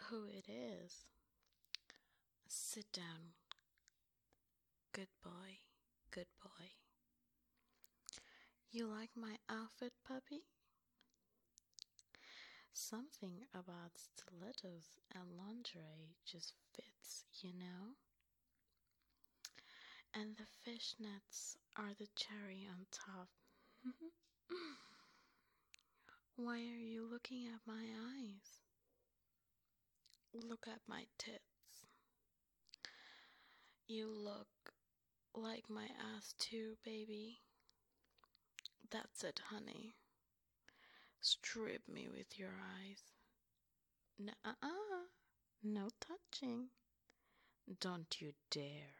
who it is. Sit down. Good boy, good boy. You like my outfit, puppy? Something about stilettos and lingerie just fits, you know? And the fishnets are the cherry on top. Why are you looking at my eyes? Look at my tits. You look like my ass too, baby. That's it, honey. Strip me with your eyes. Nuh-uh. No touching. Don't you dare.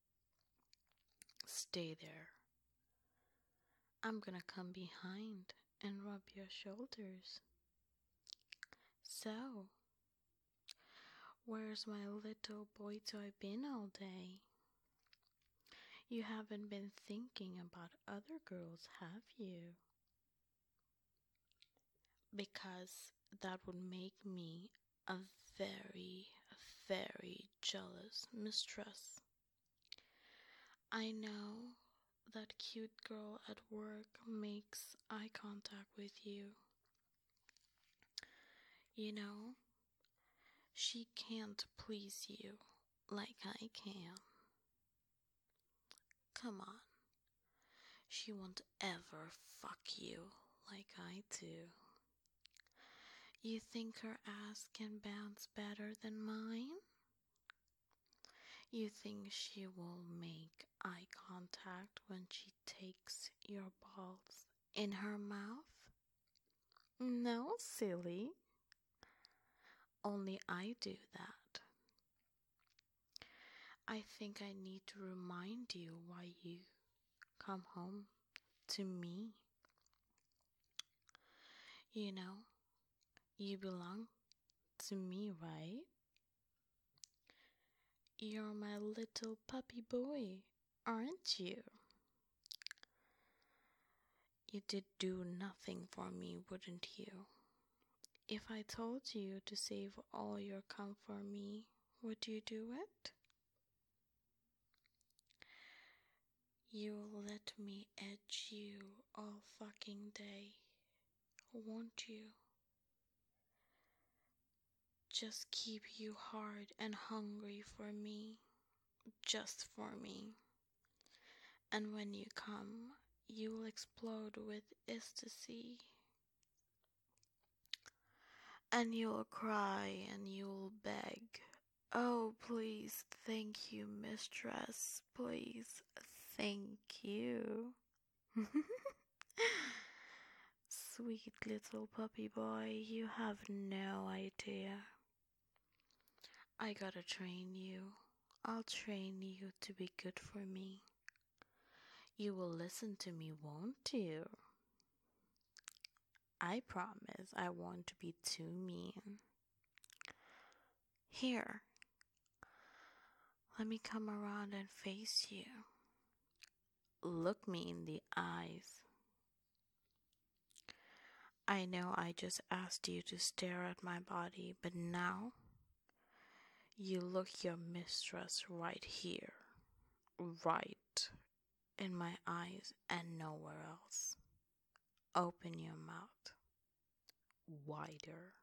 Stay there. I'm gonna come behind and rub your shoulders. So, where's my little boy toy been all day? You haven't been thinking about other girls, have you? Because that would make me a very, very jealous mistress. I know that cute girl at work makes eye contact with you. You know, she can't please you like I can. Come on. She won't ever fuck you like I do. You think her ass can bounce better than mine? You think she will make eye contact when she takes your balls in her mouth? No, silly. Only I do that. I think I need to remind you why you come home to me. You know, you belong to me, right? You're my little puppy boy, aren't you? You did do nothing for me, wouldn't you? If I told you to save all your cum for me, would you do it? You'll let me edge you all fucking day, won't you? Just keep you hard and hungry for me, just for me. And when you come, you'll explode with ecstasy. And you'll cry and you'll beg. Oh, please, thank you, mistress. Please, thank you. Sweet little puppy boy, you have no idea. I gotta train you. I'll train you to be good for me. You will listen to me, won't you? I promise I won't be too mean. Here, let me come around and face you. Look me in the eyes. I know I just asked you to stare at my body, but now you look your mistress right here, right in my eyes and nowhere else. Open your mouth wider.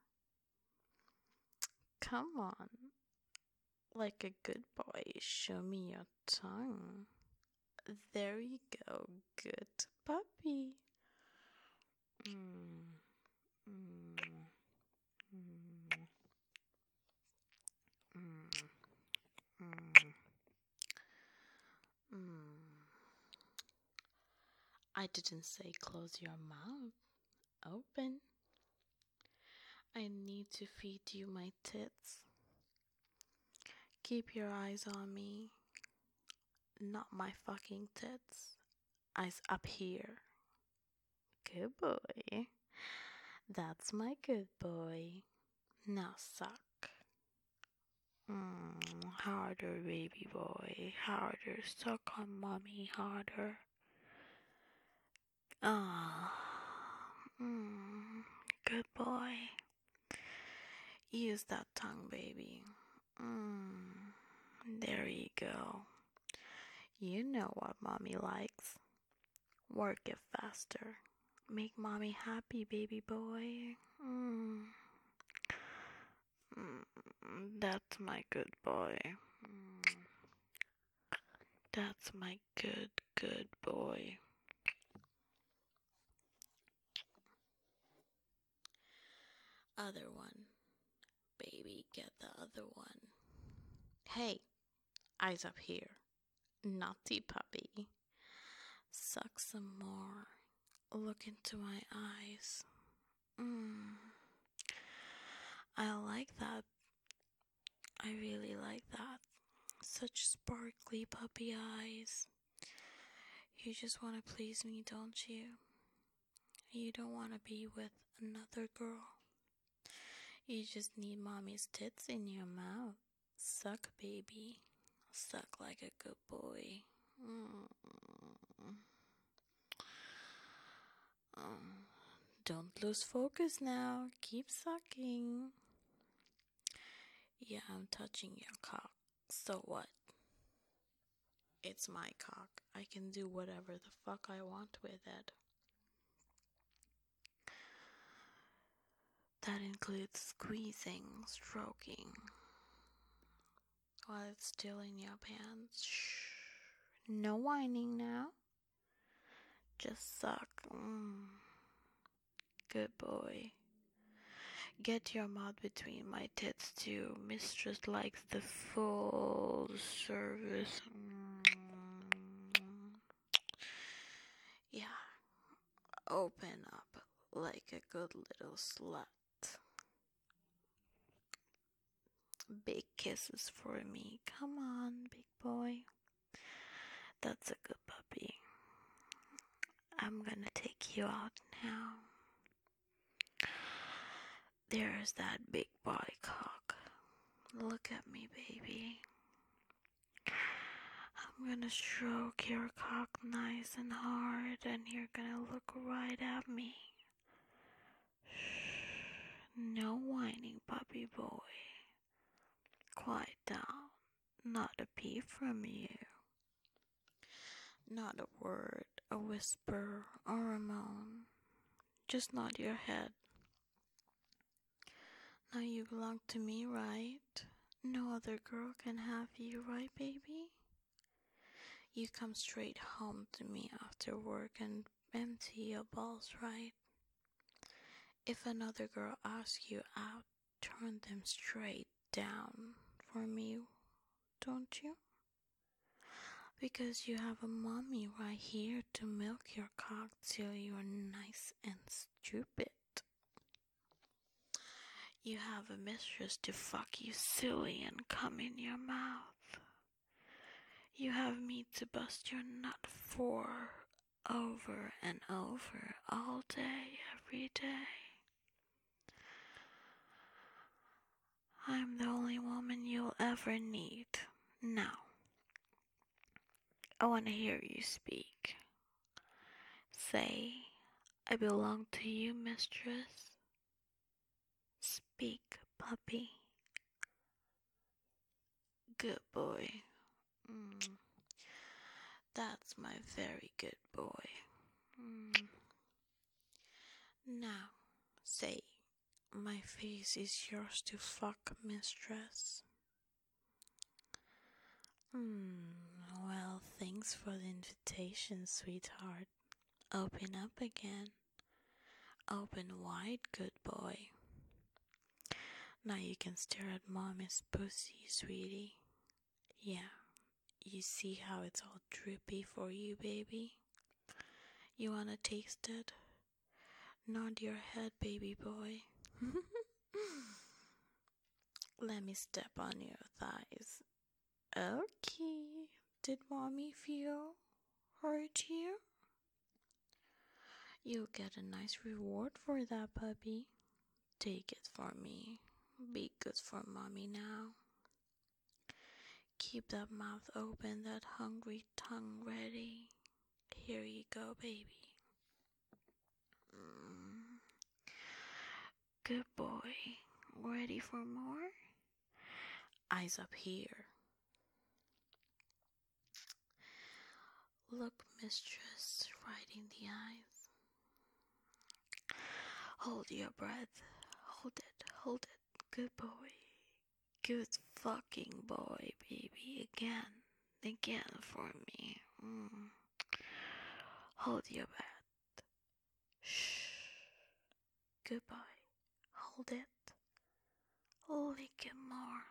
Come on, like a good boy, show me your tongue. There you go, good puppy. I didn't say close your mouth. Open. I need to feed you my tits. Keep your eyes on me. Not my fucking tits. Eyes up here. Good boy. That's my good boy. Now suck. Harder, baby boy. Harder. Suck on mommy harder. Ah. Good boy. Use that tongue, baby. There you go. You know what mommy likes. Work it faster. Make mommy happy, baby boy. That's my good boy. That's my good boy. Other one. Baby, get the other one. Hey, eyes up here. Naughty puppy. Suck some more. Look into my eyes. I like that. I really like that. Such sparkly puppy eyes. You just want to please me, don't you? You don't want to be with another girl. You just need mommy's tits in your mouth. Suck, baby. Suck like a good boy. Don't lose focus now. Keep sucking. Yeah, I'm touching your cock. So what? It's my cock. I can do whatever the fuck I want with it. That includes squeezing, stroking, while it's still in your pants. Shh. No whining now. Just suck. Good boy. Get your mouth between my tits too. Mistress likes the full service. Yeah. Open up like a good little slut. Big kisses for me. Come on, big boy. That's a good puppy. I'm gonna take you out now. There's that big boy cock. Look at me, baby. I'm gonna stroke your cock nice and hard, and you're gonna look right at me. Shh. No whining, puppy boy. Quiet down. Not a peep from you. Not a word, a whisper, or a moan. Just nod your head. Now you belong to me, right? No other girl can have you, right, baby? You come straight home to me after work and empty your balls, right? If another girl asks you out, turn them straight down for me, don't you? Because you have a mommy right here to milk your cock till you're nice and stupid. You have a mistress to fuck you silly and come in your mouth. You have me to bust your nut for over and over all day, every day. I'm the only woman you'll ever need. Now, I want to hear you speak. Say, I belong to you, mistress. Speak, puppy. Good boy. That's my very good boy. Now, say, my face is yours to fuck, mistress. Well, thanks for the invitation, sweetheart. Open up again. Open wide, good boy. Now you can stare at mommy's pussy, sweetie. Yeah, you see how it's all drippy for you, baby? You wanna taste it? Nod your head, baby boy. Let me step on your thighs. Okay. Did mommy feel hurt here? You'll get a nice reward for that, puppy. Take it for me. Be good for mommy now. Keep that mouth open, that hungry tongue ready. Here you go, baby. Good boy. Ready for more? Eyes up here. Look, mistress, right in the eyes. Hold your breath. Hold it, hold it. Good boy. Good fucking boy, baby. Again for me. Hold your breath. Shh. Good boy. Hold it. Lick it more.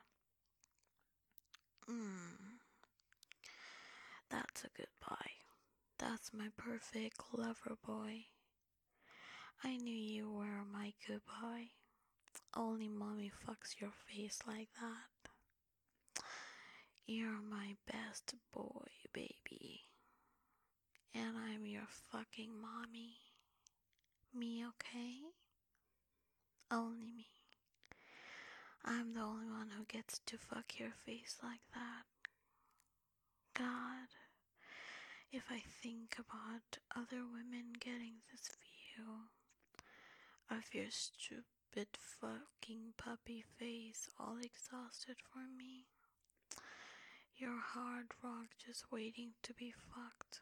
That's a good boy. That's my perfect lover boy. I knew you were my good boy. Only mommy fucks your face like that. You're my best boy, baby. And I'm your fucking mommy. Me, okay? Only me. I'm the only one who gets to fuck your face like that. God, if I think about other women getting this view of your stupid fucking puppy face all exhausted for me, your hard rock just waiting to be fucked.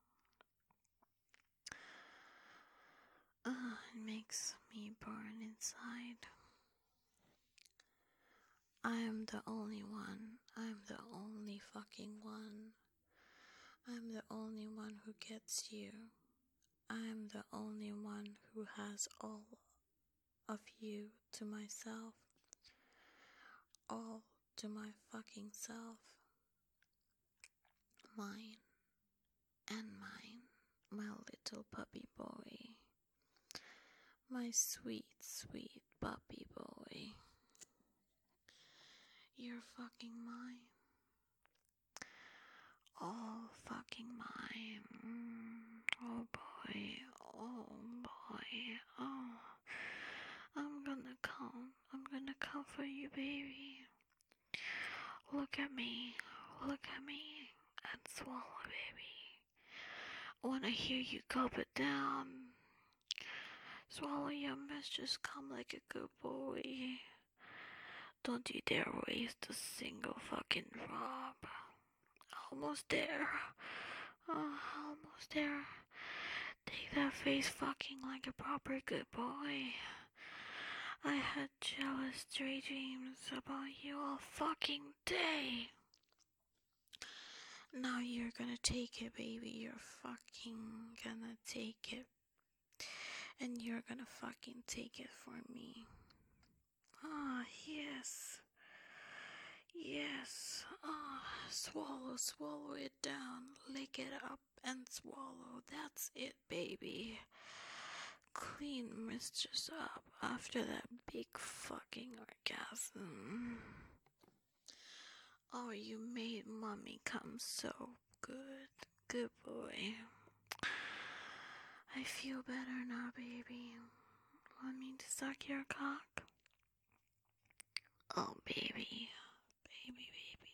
It makes me burn inside. I am the only one. I'm the only fucking one. I'm the only one who gets you. I'm the only one who has all of you to myself. All to my fucking self. Mine and mine. My little puppy boy. My sweet, sweet puppy boy. You're fucking mine. All fucking mine. Oh boy. Oh boy. Oh. I'm gonna come for you, baby. Look at me. Look at me. And swallow, baby. I wanna hear you gulp it down. Swallow your mess, just come like a good boy. Don't you dare waste a single fucking drop. Almost there. Oh, almost there. Take that face fucking like a proper good boy. I had jealous daydreams about you all fucking day. Now you're gonna take it, baby. You're fucking gonna take it. And you're gonna fucking take it for me. Ah, yes. Yes. Ah, swallow it down. Lick it up and swallow. That's it, baby. Clean mistress up after that big fucking orgasm. Oh, you made mommy come so good. Good boy. I feel better now, baby. Want me to suck your cock? Oh, baby. Baby.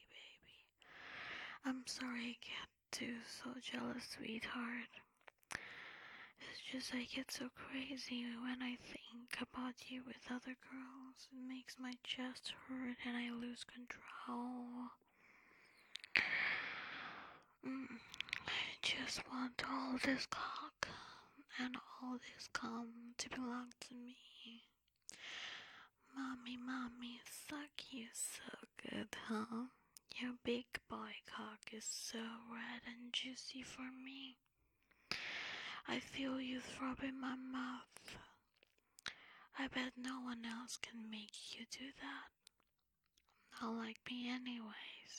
I'm sorry I get too so jealous, sweetheart. It's just I get so crazy when I think about you with other girls. It makes my chest hurt and I lose control. I just want all this cock and all this cum to belong to me. Mommy, suck you so good, huh? Your big boy cock is so red and juicy for me. I feel you throb in my mouth. I bet no one else can make you do that. Not like me anyways.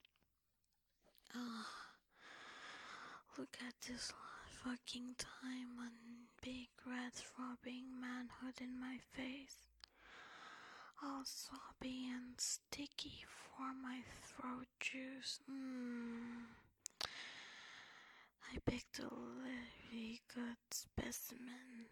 Look at this fucking time on big red throbbing manhood in my face. All sloppy and sticky for my throat juice. I picked a very good specimen.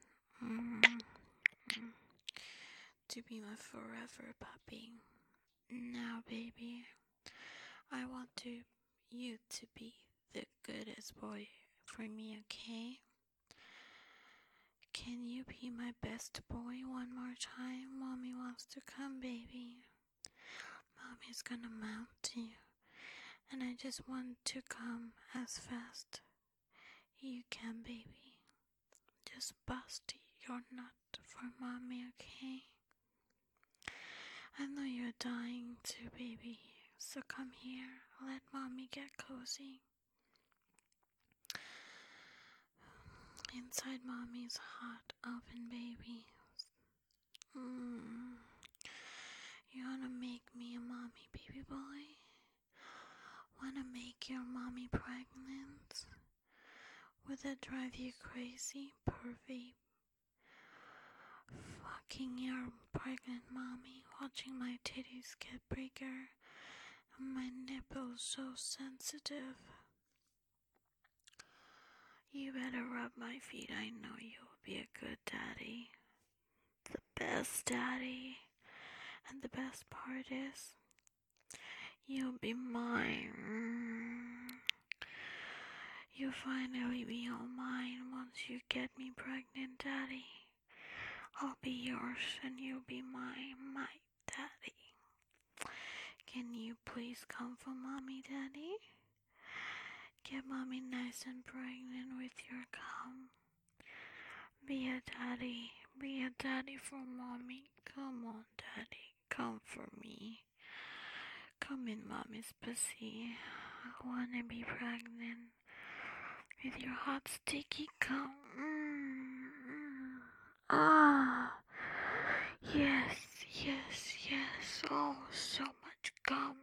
To be my forever puppy. Now, baby, I want you to be the goodest boy for me, okay? Can you be my best boy one more time? Mommy wants to come, baby. Mommy's gonna mount you, and I just want to come as fast you can, baby. Just bust your nut for mommy, okay? I know you're dying to, baby, so come here, let mommy get cozy. Inside mommy's hot oven, baby. You wanna make me a mommy, baby boy? Wanna make your mommy pregnant? Would that drive you crazy, pervy? Fucking your pregnant mommy, watching my titties get bigger and my nipples so sensitive. You better rub my feet, I know you'll be a good daddy. The best daddy. And the best part is, you'll be mine. You'll finally be all mine once you get me pregnant, daddy. I'll be yours and you'll be mine, my daddy. Can you please come for mommy, daddy? Get mommy nice and pregnant with your cum. Be a daddy for mommy. Come on, daddy, come for me. Come in mommy's pussy. I wanna be pregnant with your hot sticky cum. Yes. Oh, so much cum.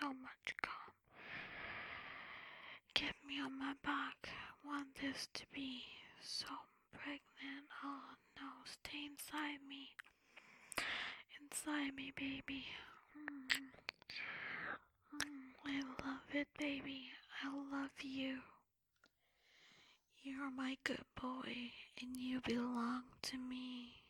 Get me on my back. Want this to be so pregnant. Oh no, stay inside me. Inside me, baby. I love it, baby. I love you. You're my good boy, and you belong to me.